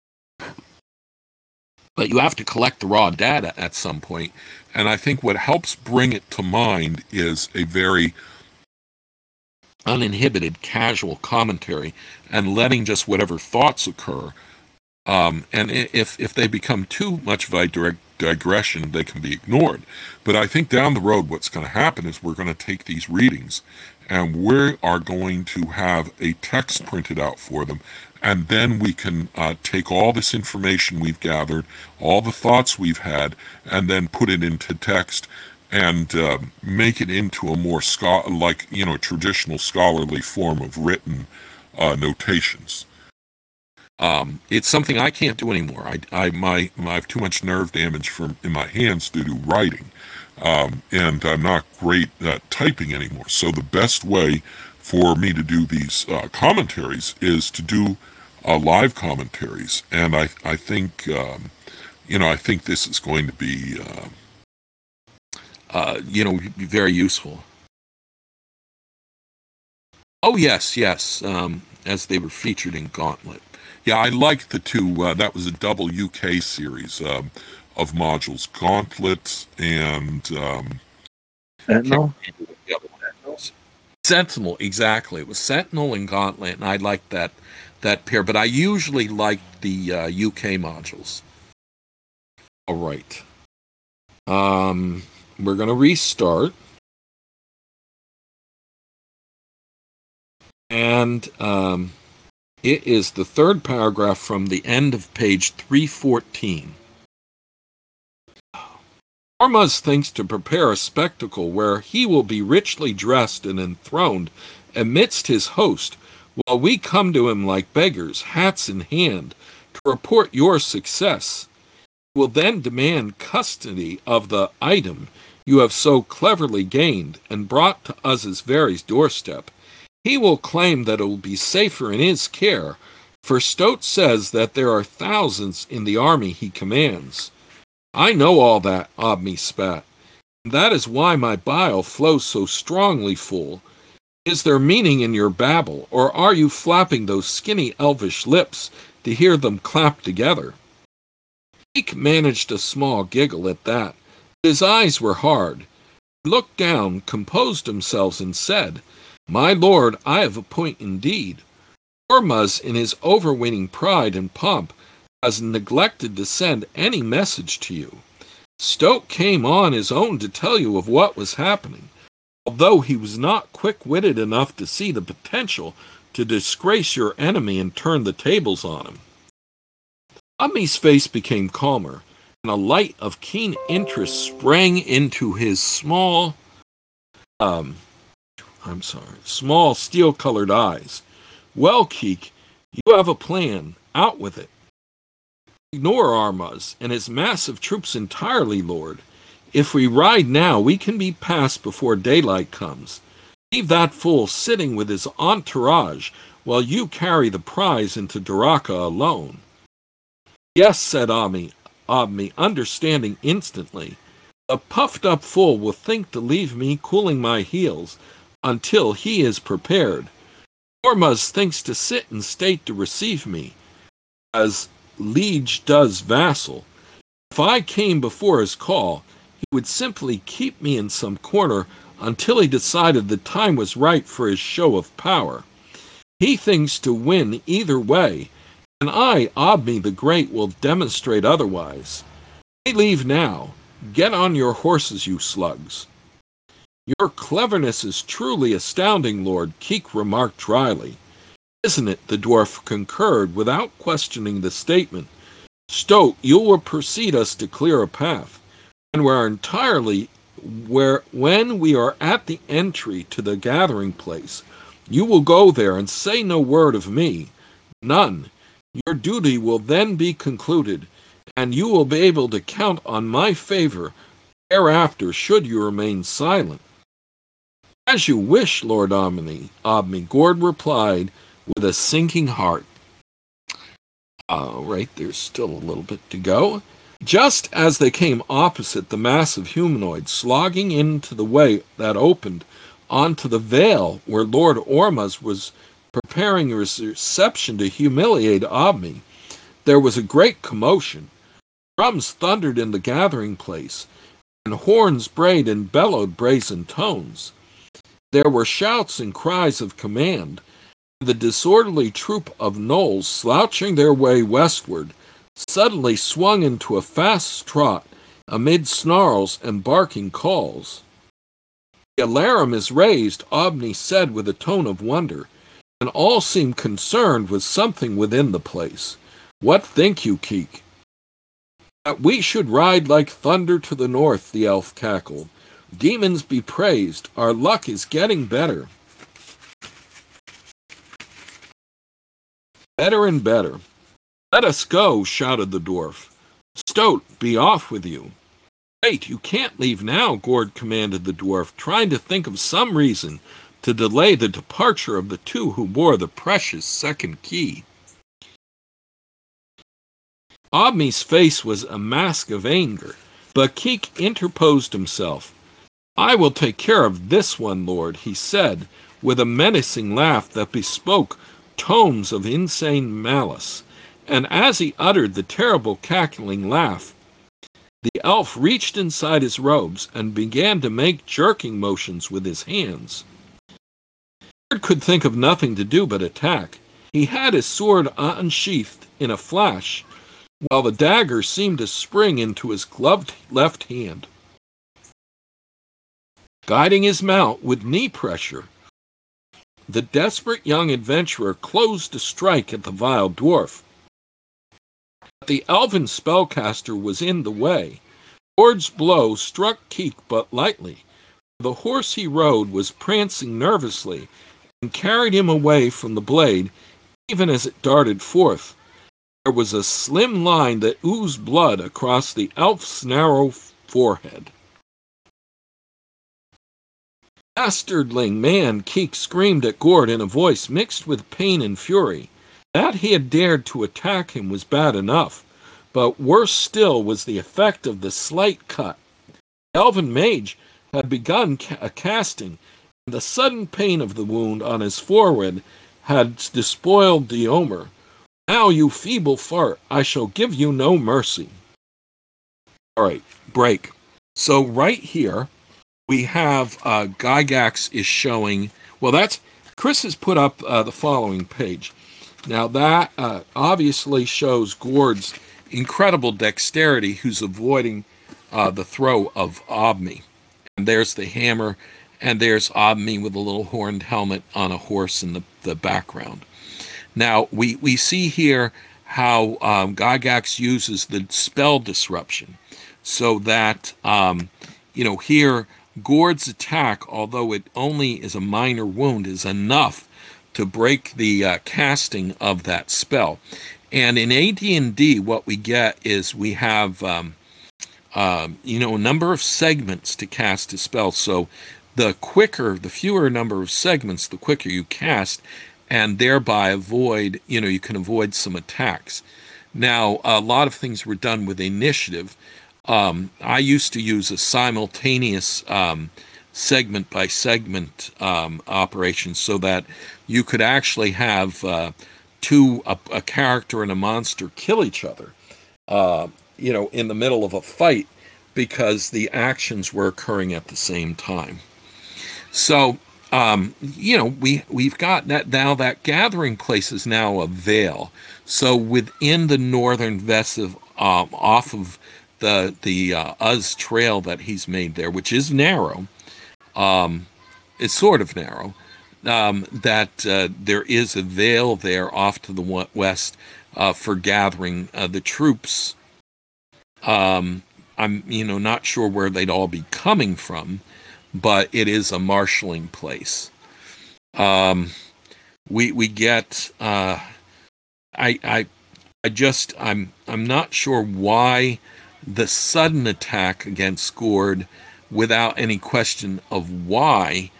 but you have to collect the raw data at some point. And I think what helps bring it to mind is a very uninhibited, casual commentary, and letting just whatever thoughts occur. And if they become too much of a direct digression, they can be ignored. But I think down the road, what's going to happen is we're going to take these readings and we are going to have a text printed out for them. And then we can take all this information we've gathered, all the thoughts we've had, and then put it into text and make it into a more traditional scholarly form of written notations. It's something I can't do anymore. I have too much nerve damage in my hands to do writing, and I'm not great at typing anymore. So the best way for me to do these commentaries is to do live commentaries, and I think I think this is going to be very useful. Oh yes, as they were featured in Gauntlet. Yeah, I like the two. That was a double UK series of modules, Gauntlets and can't Sentinel. remember what the other one was. Sentinel, exactly. It was Sentinel and Gauntlet, and I liked that pair. But I usually liked the UK modules. All right. We're going to restart. And it is the third paragraph from the end of page 314. Ormuzd thinks to prepare a spectacle where he will be richly dressed and enthroned amidst his host, while we come to him like beggars, hats in hand, to report your success. He will then demand custody of the item you have so cleverly gained and brought to Uz's very doorstep. He will claim that it will be safer in his care, for Stoat says that there are thousands in the army he commands. I know all that, Obmi spat, and that is why my bile flows so strongly full. Is there meaning in your babble, or are you flapping those skinny elvish lips to hear them clap together? Keek managed a small giggle at that. His eyes were hard. He looked down, composed himself, and said, My lord, I have a point indeed. Ormuzd, in his overweening pride and pomp, has neglected to send any message to you. Stoat came on his own to tell you of what was happening, although he was not quick-witted enough to see the potential to disgrace your enemy and turn the tables on him. Obmi's face became calmer, and a light of keen interest sprang into his small steel-colored eyes. Well, Keek, you have a plan. Out with it. Ignore Ormuzd and his massive troops entirely, Lord. If we ride now, we can be past before daylight comes. Leave that fool sitting with his entourage while you carry the prize into Daraka alone. Yes, said Obmi, understanding instantly. The puffed-up fool will think to leave me cooling my heels until he is prepared. Ormuzd thinks to sit in state to receive me, as liege does vassal. If I came before his call, he would simply keep me in some corner until he decided the time was right for his show of power. He thinks to win either way, and I, Obmi the Great, will demonstrate otherwise. They leave now. Get on your horses, you slugs. Your cleverness is truly astounding, Lord, Keek remarked dryly. Isn't it? The dwarf concurred without questioning the statement. Stoat, you will precede us to clear a path, and when we are at the entry to the gathering place, you will go there and say no word of me. None. Your duty will then be concluded, and you will be able to count on my favor thereafter should you remain silent. As you wish, Lord Obmi, Gord replied with a sinking heart. All right, there's still a little bit to go. Just as they came opposite the massive humanoid, slogging into the way that opened onto the vale where Lord Ormuzd was preparing a reception to humiliate Obmi, there was a great commotion. Drums thundered in the gathering place, and horns brayed and bellowed brazen tones. There were shouts and cries of command. The disorderly troop of gnolls, slouching their way westward, suddenly swung into a fast trot amid snarls and barking calls. The alarum is raised, Obmi said with a tone of wonder, and all seemed concerned with something within the place. What think you, Keek? That we should ride like thunder to the north, the elf cackled. Demons be praised, our luck is getting better. Better and better. Let us go, shouted the dwarf. Stoat, be off with you. Wait, you can't leave now, Gord commanded the dwarf, trying to think of some reason to delay the departure of the two who bore the precious second key. Obmi's face was a mask of anger, but Keek interposed himself. I will take care of this one, Lord, he said, with a menacing laugh that bespoke tones of insane malice. And as he uttered the terrible cackling laugh, the elf reached inside his robes and began to make jerking motions with his hands. Gord could think of nothing to do but attack. He had his sword unsheathed in a flash, while the dagger seemed to spring into his gloved left hand. Guiding his mount with knee pressure, the desperate young adventurer closed to strike at the vile dwarf. But the elven spellcaster was in the way. Gord's blow struck Keek but lightly. The horse he rode was prancing nervously and carried him away from the blade even as it darted forth. There was a slim line that oozed blood across the elf's narrow forehead. Bastardling man, Keek screamed at Gord in a voice mixed with pain and fury. That he had dared to attack him was bad enough, but worse still was the effect of the slight cut. The elven mage had begun casting, and the sudden pain of the wound on his forehead had despoiled the omer. Now, you feeble fart, I shall give you no mercy. All right, break. So right here, we have Gygax is showing, well, that's, Chris has put up the following page. Now that obviously shows Gord's incredible dexterity, who's avoiding the throw of Obmi. And there's the hammer, and there's Obmi with a little horned helmet on a horse in the background. Now, we see here how Gygax uses the spell disruption, so that, here, Gord's attack, although it only is a minor wound, is enough to break the casting of that spell. And in AD&D, what we get is we have, a number of segments to cast a spell. So the fewer number of segments, the quicker you cast, and thereby you can avoid some attacks. Now, a lot of things were done with initiative. I used to use a simultaneous segment by segment operation, so that you could actually have a character and a monster kill each other, in the middle of a fight, because the actions were occurring at the same time. So, we've got that now. That gathering place is now a vale. So within the northern Vesiv, off of the Uz trail that he's made there, which is narrow, it's sort of narrow, that there is a vale there off to the west for gathering the troops. I'm not sure where they'd all be coming from, but it is a marshaling place. We get I'm not sure why the sudden attack against Gord, without any question of why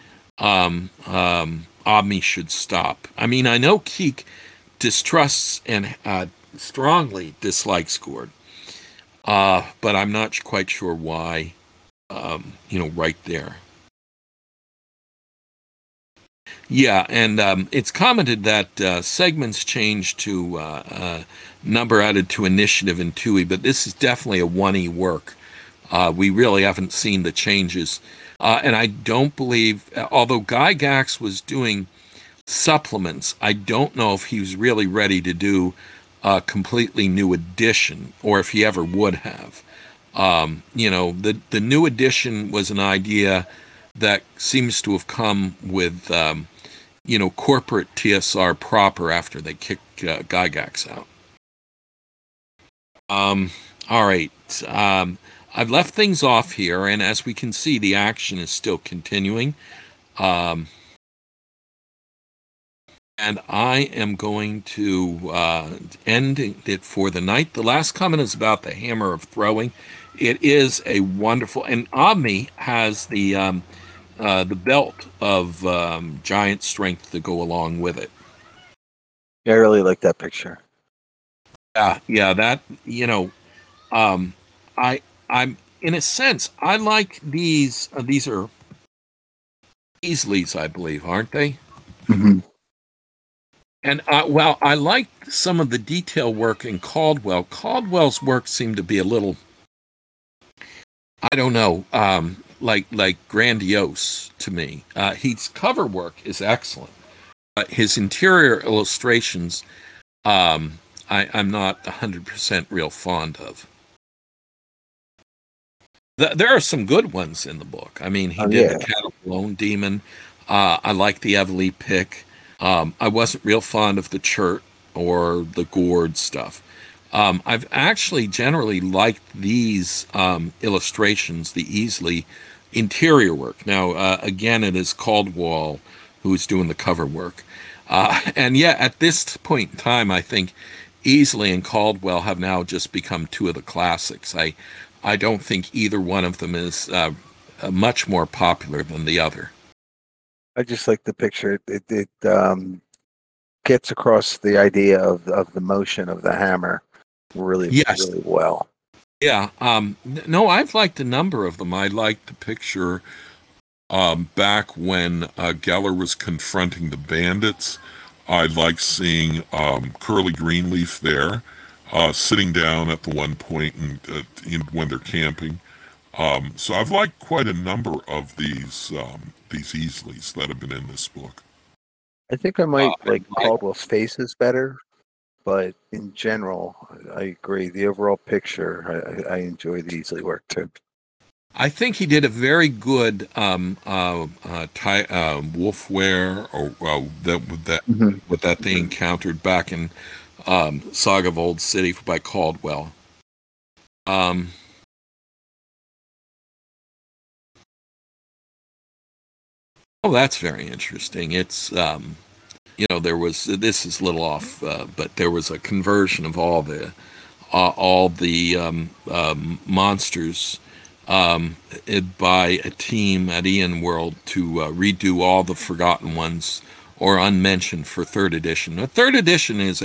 Obmi should stop. I mean, I know Keek distrusts and strongly dislikes Gord, but I'm not quite sure why, right there. Yeah, and it's commented that segments change to number added to initiative in 2E, but this is definitely a 1E work. We really haven't seen the changes. And I don't believe, although Gygax was doing supplements, I don't know if he was really ready to do a completely new edition, or if he ever would have. The new edition was an idea that seems to have come with, corporate TSR proper after they kicked Gygax out. All right. I've left things off here, and as we can see, the action is still continuing. And I am going to end it for the night. The last comment is about the Hammer of Throwing. It is a wonderful, and Obmi has the belt of giant strength to go along with it. Yeah, I really like that picture. Yeah, that, I'm in a sense, I like these. These are Paisleys, I believe, aren't they? Mm-hmm. And well, I liked some of the detail work in Caldwell. Caldwell's work seemed to be a little, I don't know, like grandiose to me. His cover work is excellent, but his interior illustrations, I'm not 100% real fond of. There are some good ones in the book. I mean, he Oh did the yeah, Catalone Demon. I like the Everly pick. I wasn't real fond of the Chert or the Gourd stuff. I've actually generally liked these illustrations, the Easley interior work. Now, again, it is Caldwell who's doing the cover work. And yeah, at this point in time, I think Easley and Caldwell have now just become two of the classics. I don't think either one of them is much more popular than the other. I just like the picture. It gets across the idea of the motion of the hammer really Yes. really well. Yeah. No, I've liked a number of them. I liked the picture back when Geller was confronting the bandits. I like seeing Curly Greenleaf there, sitting down at the one point and when they're camping. So I've liked quite a number of these Easleys that have been in this book. I think I might like I, Caldwell's faces better, but in general, I agree. The overall picture, I enjoy the Easley work too. I think he did a very good wolfware or Hmm. what that they encountered back in Saga of Old City by Caldwell. Um, oh, that's very interesting. It's there was this is a little off, but there was a conversion of all the monsters by a team at Ian World to redo all the Forgotten Ones or Unmentioned for third edition. Now, third edition is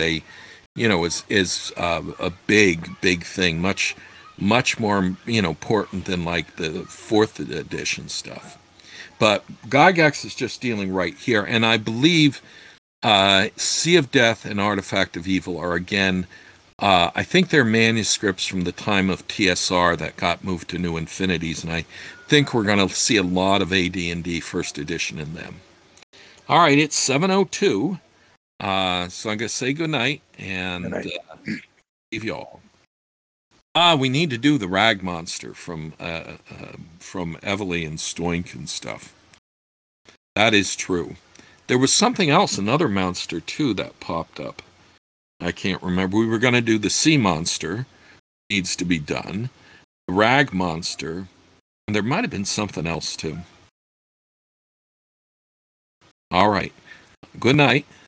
a big thing, much more important than like the fourth edition stuff. But Gygax is just dealing right here, and I believe Sea of Death and Artifact of Evil are again. I think they're manuscripts from the time of TSR that got moved to New Infinities, and I think we're going to see a lot of AD&D first edition in them. All right, it's 7:02, so I'm going to say goodnight and leave you all. We need to do the Rag Monster from Evely and Stoink and stuff. That is true. There was something else, another monster too, that popped up. I can't remember. We were going to do the Sea Monster, needs to be done, the Rag Monster, and there might have been something else too. All right. Good night.